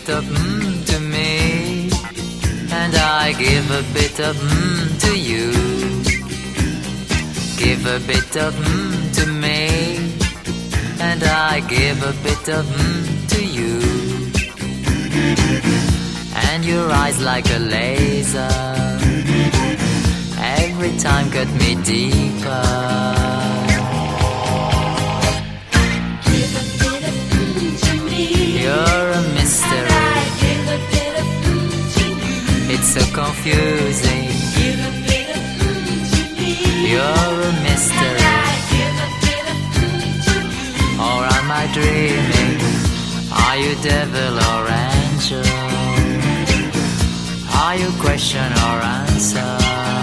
of to me, and I give a bit of to you. Give a bit of to me, and I give a bit of to you. And your eyes like a laser, every time cut me deeper. Give a bit of to me. You're a mystery. I give a bit of to you. It's so confusing. Give a bit of to me. You're a mystery. I give a bit of to you. Or am I dreaming? Are you devil or angel? Are you question or answer?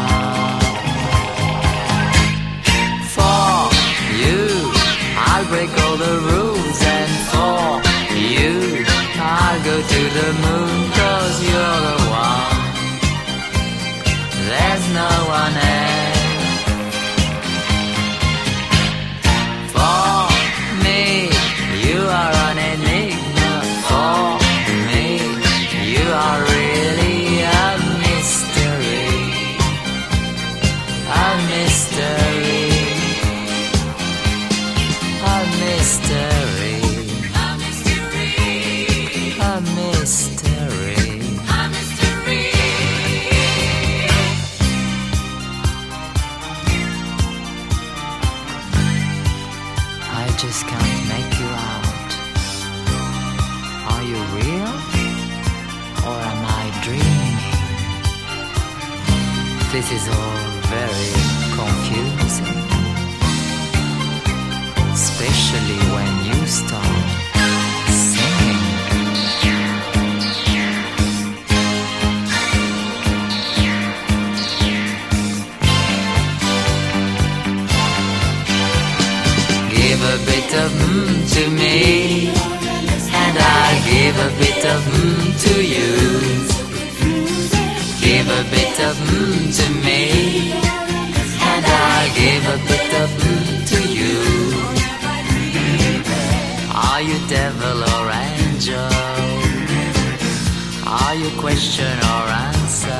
For you, I'll break all the rules, and for you, I'll go to the moon, 'cause you're the one. There's no one else. For me, you are an enigma. For me, you are really a mystery. A mystery. A mystery. A mystery. A mystery. A mystery. I just can't make you out. Are you real? Or am I dreaming? This is all very confusing, especially when you start singing. Give a bit of to me, and I give a bit of to you. Give a bit of to me, and I give a bit of to you. Are you devil or angel? Are you question or answer?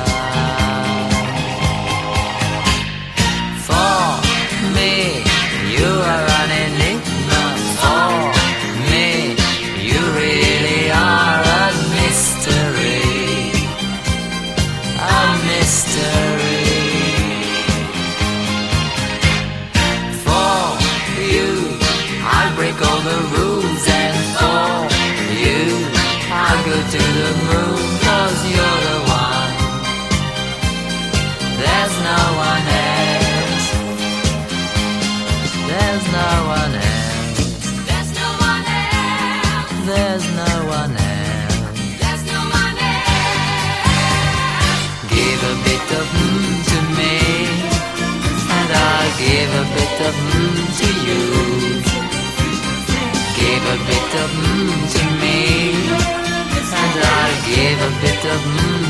For me, you are an enigma. For me, you really are a mystery. A mystery. For you, I'll break all the rules, and for you, I'll go to the moon, 'cause you're the one. There's no one else. There's no one else. There's no one else. There's no one else. There's no one else. Give a bit of to me, and I'll give a bit of to you. Give a bit of to me, and I'll give a bit of